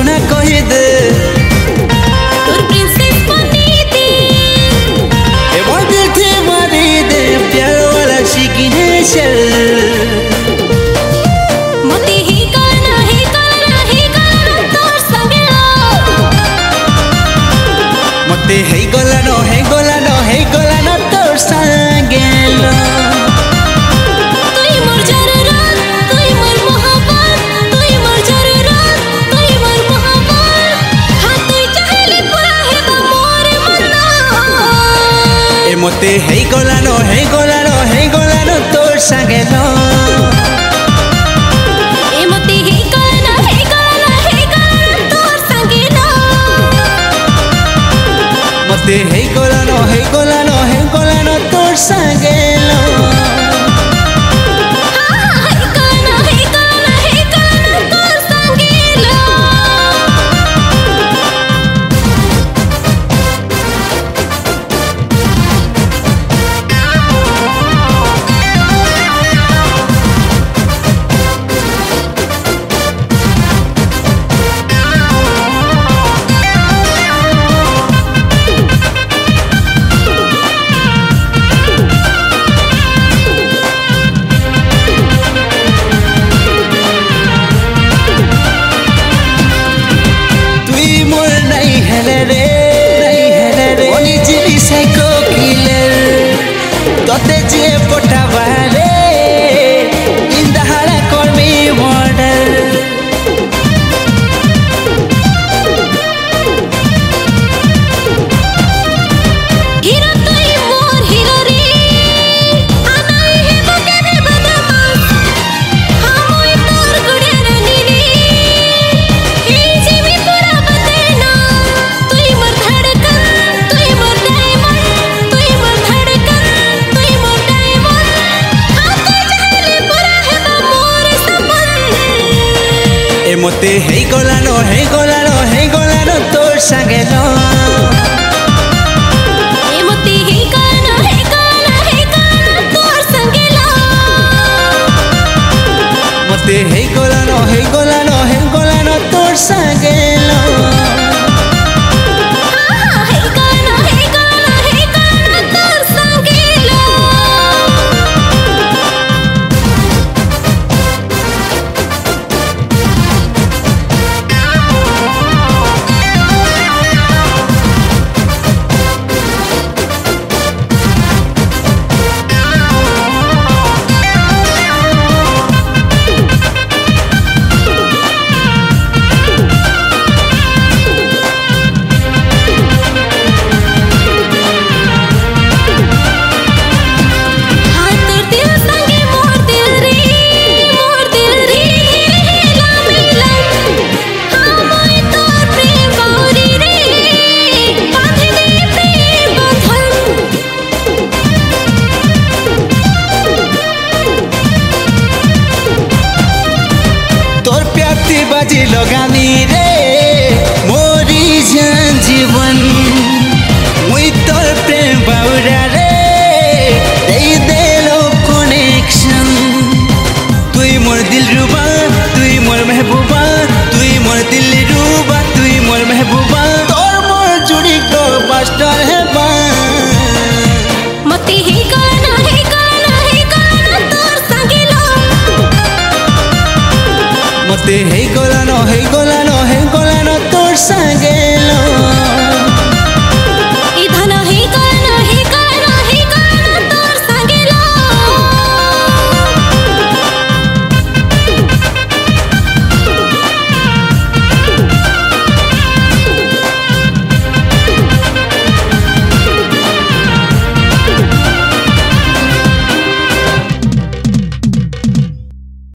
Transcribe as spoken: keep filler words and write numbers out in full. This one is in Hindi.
ना कही दे तोर प्रिंसेस बनी दे ए मोर दिल थे मारी दे प्यार वाला सिग्नेचर मते ही गाना ही गाना ही गाना तोर संगे मते हे गला न हे गला न हे गला न तोर संगे तुई मोर जरूरत तुई मोर मोहब्बत तुई मोर जरूरत तुई मोर मोहब्बत हां तुई चाहले पूरा है मोर मना ए मते हे गला न हे गला न हे गला न तोर संगे ए मते ही गाना ही गाना ही गाना तोर संगे मते हे गला न हे गला न हे गला न तोर संगे तोते जे पठावा रे इंदहारा कर्मी मर्डर हीरो तुई मोर हीरो रे आनाई है तो केबे बदमाश हमोई तोर गुड़े रानी रे ए जीवी पूरा बदना तुई मोर धड़कन तुई मोर डायमंड तुई मोर धड़कन तुई मोर डायमंड हां तुई चाहले पूरा है मोर सपन ए मते हे गला न हे गला न हे गला न तोर संगे ए मते ही गाना ही गाना ही गाना तोर संगे मते हे गला न हे गला न हे गला न तोर संगे बाजी लगानी रे मोरी जान जीवन मुई तोर प्रेम बाउरा रे दे देलो कनेक्शन तुई मोर दिल रुबा तुई मोर महबूबा तुई मोर दिल रुबा तुई मोर महबूबा तोर मोर जुड़ी को मास्टर है बा मते ही गाना ही गाना ही गाना तोर संगे मते हे गला न हे गला न हे गला न तोर संगे